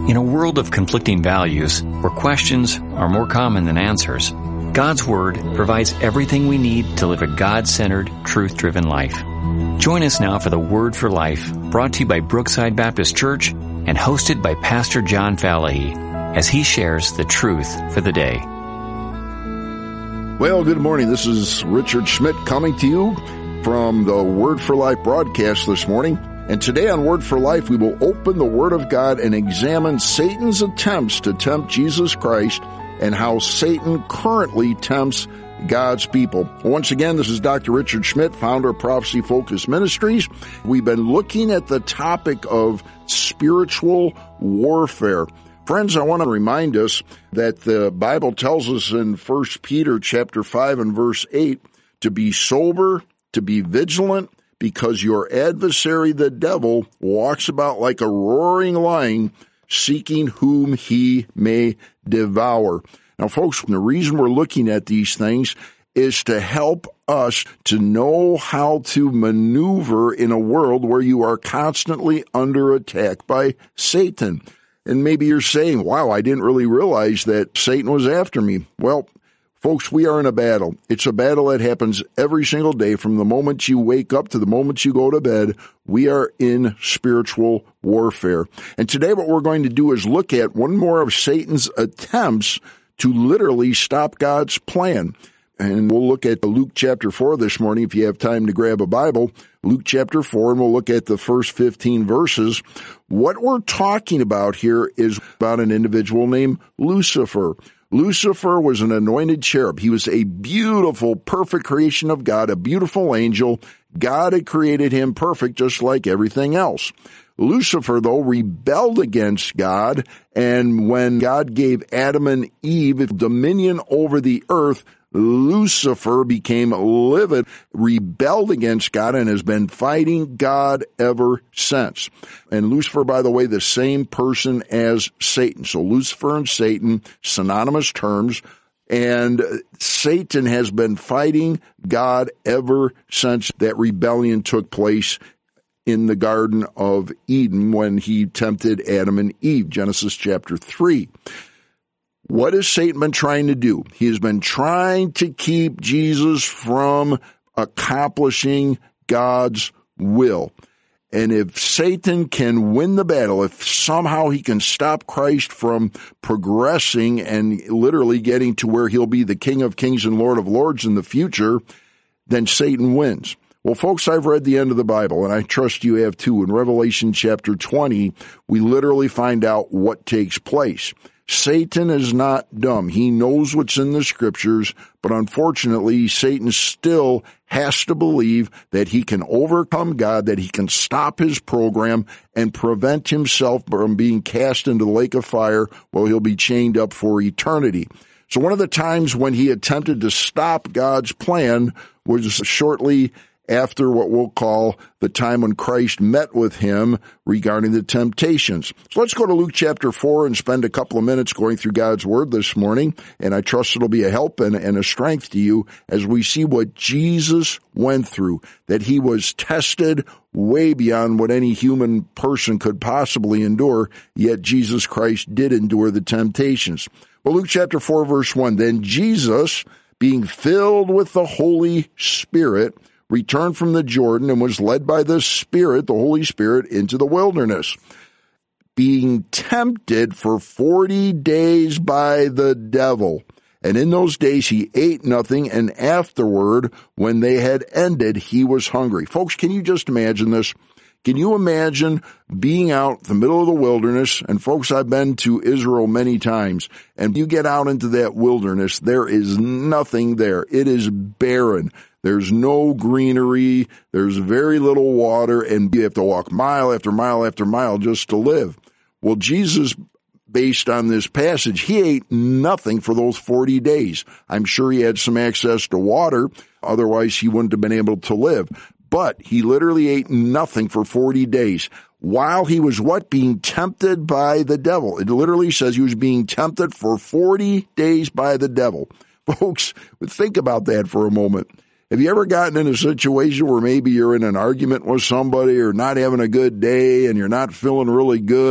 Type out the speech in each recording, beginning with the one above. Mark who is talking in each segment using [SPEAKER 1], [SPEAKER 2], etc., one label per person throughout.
[SPEAKER 1] In a world of conflicting values, where questions are more common than answers, God's Word provides everything we need to live a God-centered, truth-driven life. Join us now for the Word for Life, brought to you by Brookside Baptist Church and hosted by Pastor John Falahy, as he shares the truth for the day.
[SPEAKER 2] Well, good morning. This is Richard Schmidt coming to you from the Word for Life broadcast this morning. And today on Word for Life, we will open the Word of God and examine Satan's attempts to tempt Jesus Christ and how Satan currently tempts God's people. Once again, this is Dr. Richard Schmidt, founder of Prophecy Focus Ministries. We've been looking at the topic of spiritual warfare. Friends, I want to remind us that the Bible tells us in 1 Peter chapter 5 and verse 8 to be sober, to be vigilant, because your adversary, the devil, walks about like a roaring lion, seeking whom he may devour. Now, folks, the reason we're looking at these things is to help us to know how to maneuver in a world where you are constantly under attack by Satan. And maybe you're saying, wow, I didn't really realize that Satan was after me. Well, folks, we are in a battle. It's a battle that happens every single day from the moment you wake up to the moment you go to bed. We are in spiritual warfare. And today what we're going to do is look at one more of Satan's attempts to literally stop God's plan. And we'll look at Luke chapter 4 this morning if you have time to grab a Bible. Luke chapter 4, and we'll look at the first 15 verses. What we're talking about here is about an individual named Lucifer. Lucifer was an anointed cherub. He was a beautiful, perfect creation of God, a beautiful angel. God had created him perfect just like everything else. Lucifer, though, rebelled against God, and when God gave Adam and Eve dominion over the earth, Lucifer became livid, rebelled against God, and has been fighting God ever since. And Lucifer, by the way, the same person as Satan. So Lucifer and Satan, synonymous terms, and Satan has been fighting God ever since that rebellion took place in the Garden of Eden when he tempted Adam and Eve, Genesis chapter 3. What has Satan been trying to do? He has been trying to keep Jesus from accomplishing God's will. And if Satan can win the battle, if somehow he can stop Christ from progressing and literally getting to where he'll be the King of Kings and Lord of Lords in the future, then Satan wins. Well, folks, I've read the end of the Bible, and I trust you have too. In Revelation chapter 20, we literally find out what takes place. Satan is not dumb. He knows what's in the scriptures, but unfortunately, Satan still has to believe that he can overcome God, that he can stop his program and prevent himself from being cast into the lake of fire while he'll be chained up for eternity. So one of the times when he attempted to stop God's plan was shortly after what we'll call the time when Christ met with him regarding the temptations. So let's go to Luke chapter 4 and spend a couple of minutes going through God's Word this morning, and I trust it'll be a help and a strength to you as we see what Jesus went through, that he was tested way beyond what any human person could possibly endure, yet Jesus Christ did endure the temptations. Well, Luke chapter 4, verse 1, then Jesus, being filled with the Holy Spirit, returned from the Jordan and was led by the Spirit, the Holy Spirit, into the wilderness, being tempted for 40 days by the devil. And in those days he ate nothing, and afterward, when they had ended, he was hungry. Folks, can you just imagine this? Can you imagine being out in the middle of the wilderness? And folks, I've been to Israel many times, and you get out into that wilderness, there is nothing there. It is barren. There's no greenery, there's very little water, and you have to walk mile after mile after mile just to live. Well, Jesus, based on this passage, he ate nothing for those 40 days. I'm sure he had some access to water, otherwise he wouldn't have been able to live. But he literally ate nothing for 40 days. While he was being tempted by the devil. It literally says he was being tempted for 40 days by the devil. Folks, think about that for a moment. Have you ever gotten in a situation where maybe you're in an argument with somebody or not having a good day and you're not feeling really good,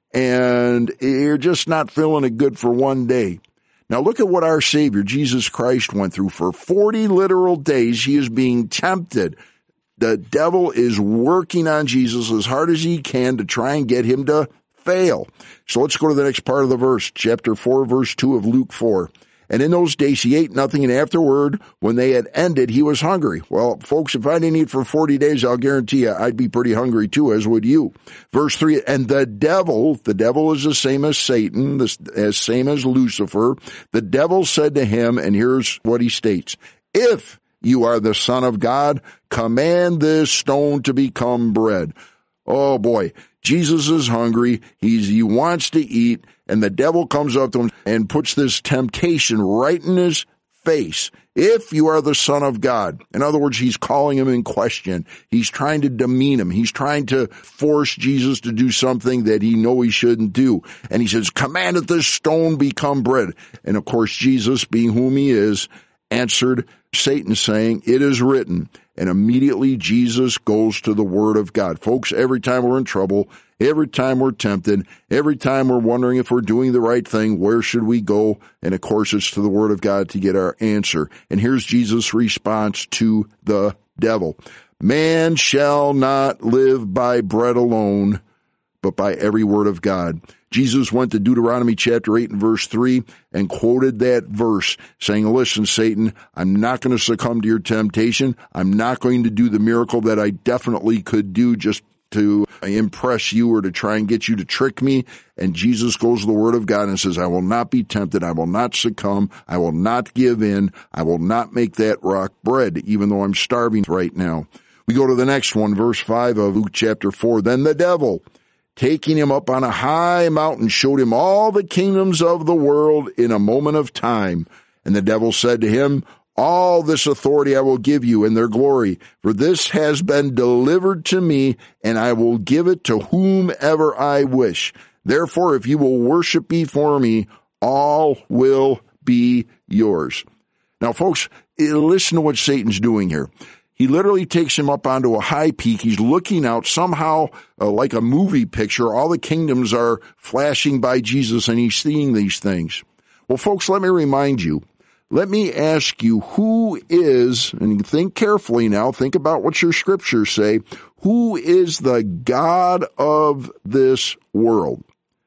[SPEAKER 2] and you're just not feeling it good for one day. Now look at what our Savior, Jesus Christ, went through. For 40 literal days, he is being tempted. The devil is working on Jesus as hard as he can to try and get him to fail. So let's go to the next part of the verse, chapter 4, verse 2 of Luke 4. And in those days he ate nothing, and afterward, when they had ended, he was hungry. Well, folks, if I didn't eat for 40 days, I'll guarantee you I'd be pretty hungry too, as would you. Verse 3, and the devil is the same as Satan, as same as Lucifer. The devil said to him, and here's what he states, if you are the Son of God, command this stone to become bread. Oh boy, Jesus is hungry. He wants to eat, and the devil comes up to him and puts this temptation right in his face. If you are the Son of God. In other words, he's calling him in question. He's trying to demean him. He's trying to force Jesus to do something that he knows he shouldn't do. And he says, command that this stone become bread. And of course, Jesus, being whom he is, answered Satan, saying, it is written. And immediately Jesus goes to the Word of God. Folks, every time we're in trouble, every time we're tempted, every time we're wondering if we're doing the right thing, where should we go? And of course, it's to the Word of God to get our answer. And here's Jesus' response to the devil. Man shall not live by bread alone, but by every word of God. Jesus went to Deuteronomy chapter 8 and verse 3 and quoted that verse saying, listen, Satan, I'm not going to succumb to your temptation. I'm not going to do the miracle that I definitely could do just to impress you or to try and get you to trick me. And Jesus goes to the Word of God and says, I will not be tempted. I will not succumb. I will not give in. I will not make that rock bread, even though I'm starving right now. We go to the next one, verse 5 of Luke chapter 4. Then the devil, taking him up on a high mountain, showed him all the kingdoms of the world in a moment of time. And the devil said to him, all this authority I will give you in their glory, for this has been delivered to me, and I will give it to whomever I wish. Therefore, if you will worship before me, all will be yours. Now, folks, listen to what Satan's doing here. He literally takes him up onto a high peak. He's looking out somehow like a movie picture. All the kingdoms are flashing by Jesus, and he's seeing these things. Well, folks, let me remind you. Let me ask you, who is, and think carefully now, think about what your scriptures say, who is the God of this world?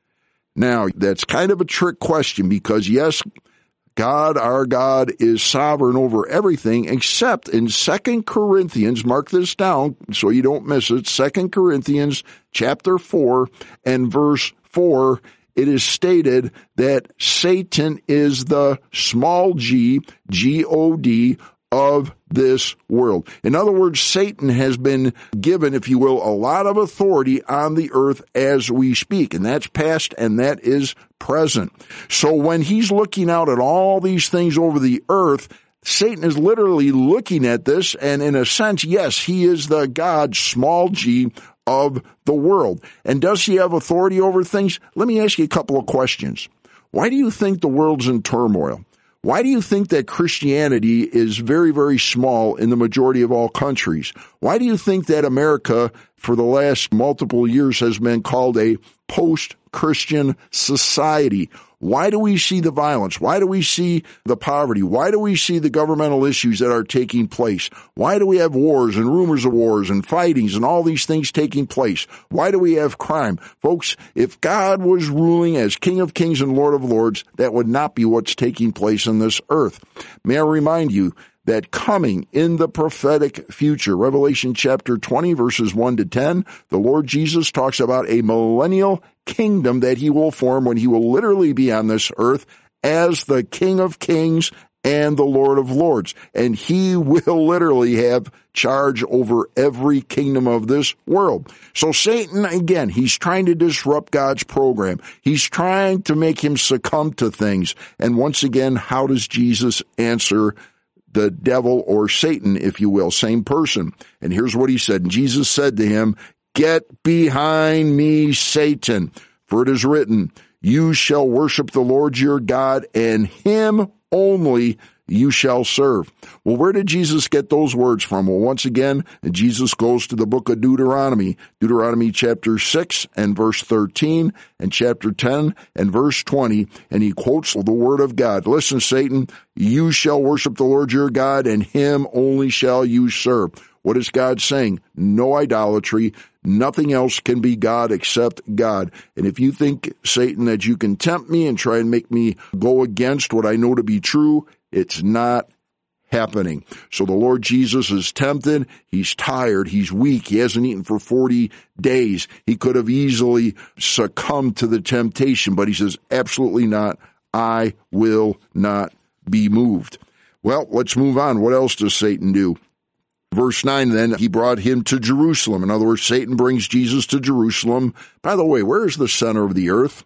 [SPEAKER 2] Now, that's kind of a trick question because, yes, God, our God, is sovereign over everything, except in 2 Corinthians, mark this down so you don't miss it, 2 Corinthians chapter 4 and verse 4, it is stated that Satan is the small g, G-O-D, of this world. In other words, Satan has been given, if you will, a lot of authority on the earth as we speak, and that's past and that is present. So when he's looking out at all these things over the earth, Satan is literally looking at this, and in a sense, yes, he is the God, small g, of the world. And does he have authority over things? Let me ask you a couple of questions. Why do you think the world's in turmoil? Why do you think that Christianity is very, very small in the majority of all countries? Why do you think that America, for the last multiple years, has been called a post-Christian society? Why do we see the violence? Why do we see the poverty? Why do we see the governmental issues that are taking place? Why do we have wars and rumors of wars and fightings and all these things taking place? Why do we have crime? Folks, if God was ruling as King of Kings and Lord of Lords, that would not be what's taking place on this earth. May I remind you that coming in the prophetic future, Revelation chapter 20, verses 1 to 10, the Lord Jesus talks about a millennial kingdom that he will form when he will literally be on this earth as the King of Kings and the Lord of Lords. And he will literally have charge over every kingdom of this world. So Satan, again, he's trying to disrupt God's program. He's trying to make him succumb to things. And once again, how does Jesus answer the devil, or Satan, if you will, same person? And here's what he said. And Jesus said to him, get behind me, Satan, for it is written, you shall worship the Lord your God, and him only you shall serve. Well, where did Jesus get those words from? Well, once again, Jesus goes to the book of Deuteronomy chapter 6 and verse 13, and chapter 10 and verse 20, and he quotes the word of God. Listen, Satan, you shall worship the Lord your God, and him only shall you serve. What is God saying? No idolatry. Nothing else can be God except God. And if you think, Satan, that you can tempt me and try and make me go against what I know to be true, it's not happening. So the Lord Jesus is tempted. He's tired. He's weak. He hasn't eaten for 40 days. He could have easily succumbed to the temptation, but he says, absolutely not. I will not be moved. Well, let's move on. What else does Satan do? Verse 9, then he brought him to Jerusalem. In other words, Satan brings Jesus to Jerusalem. By the way, where is the center of the earth?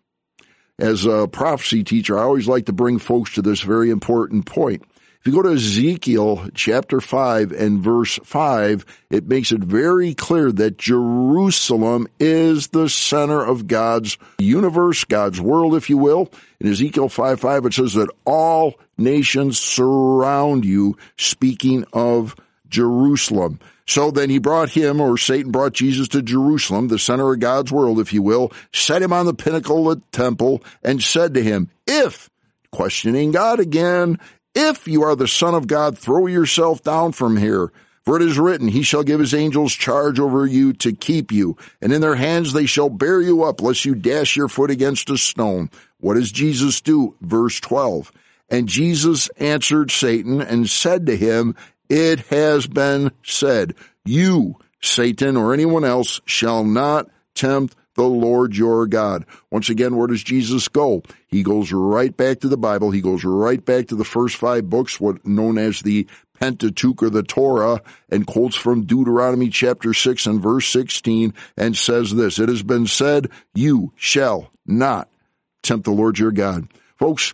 [SPEAKER 2] As a prophecy teacher, I always like to bring folks to this very important point. If you go to Ezekiel chapter 5 and verse 5, it makes it very clear that Jerusalem is the center of God's universe, God's world, if you will. In Ezekiel 5:5, it says that all nations surround you, speaking of Jerusalem. So then he brought him, or Satan brought Jesus to Jerusalem, the center of God's world, if you will, set him on the pinnacle of the temple, and said to him, if, questioning God again, if you are the Son of God, throw yourself down from here. For it is written, he shall give his angels charge over you to keep you, and in their hands they shall bear you up, lest you dash your foot against a stone. What does Jesus do? Verse 12. And Jesus answered Satan and said to him, it has been said, you, Satan, or anyone else, shall not tempt the Lord your God. Once again, where does Jesus go? He goes right back to the Bible. He goes right back to the first 5 books, what known as the Pentateuch or the Torah, and quotes from Deuteronomy chapter 6 and verse 16, and says this, it has been said, you shall not tempt the Lord your God. Folks,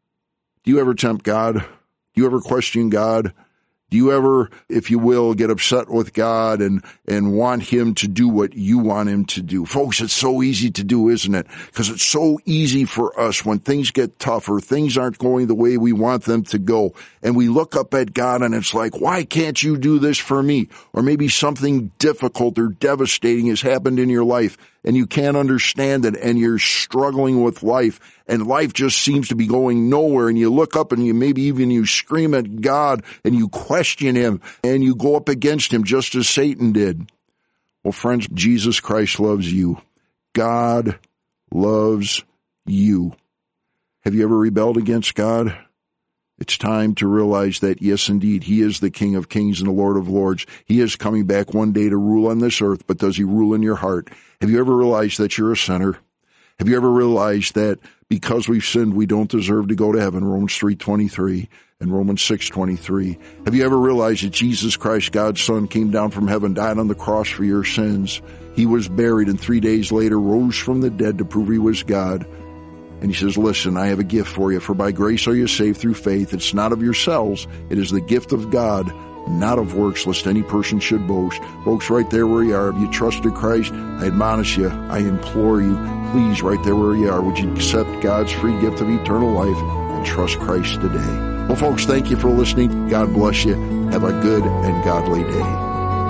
[SPEAKER 2] do you ever tempt God? Do you ever question God? Do you ever, if you will, get upset with God and want him to do what you want him to do? Folks, it's so easy to do, isn't it? Because it's so easy for us when things get tougher, things aren't going the way we want them to go, and we look up at God and it's like, why can't you do this for me? Or maybe something difficult or devastating has happened in your life and you can't understand it and you're struggling with life and life just seems to be going nowhere, and you look up and you scream at God and you question him and you go up against him just as Satan did. Well, friends, Jesus Christ loves you. God loves you. Have you ever rebelled against God? It's time to realize that, yes, indeed, he is the King of Kings and the Lord of Lords. He is coming back one day to rule on this earth, but does he rule in your heart? Have you ever realized that you're a sinner? Have you ever realized that because we've sinned, we don't deserve to go to heaven? Romans 3:23 and Romans 6:23. Have you ever realized that Jesus Christ, God's Son, came down from heaven, died on the cross for your sins? He was buried and 3 days later rose from the dead to prove he was God. And he says, listen, I have a gift for you. For by grace are you saved through faith. It's not of yourselves. It is the gift of God, not of works, lest any person should boast. Folks, right there where you are, if you trusted Christ, I admonish you, I implore you, please, right there where you are, would you accept God's free gift of eternal life and trust Christ today? Well, folks, thank you for listening. God bless you. Have a good and godly day.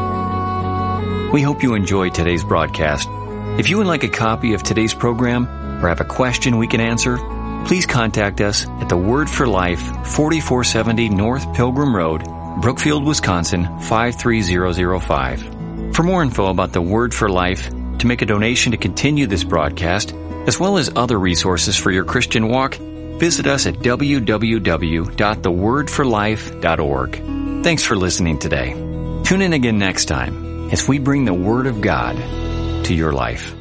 [SPEAKER 1] We hope you enjoyed today's broadcast. If you would like a copy of today's program or have a question we can answer, please contact us at the Word for Life, 4470 North Pilgrim Road, Brookfield, Wisconsin, 53005. For more info about the Word for Life, to make a donation to continue this broadcast, as well as other resources for your Christian walk, visit us at www.thewordforlife.org. Thanks for listening today. Tune in again next time as we bring the Word of God to your life.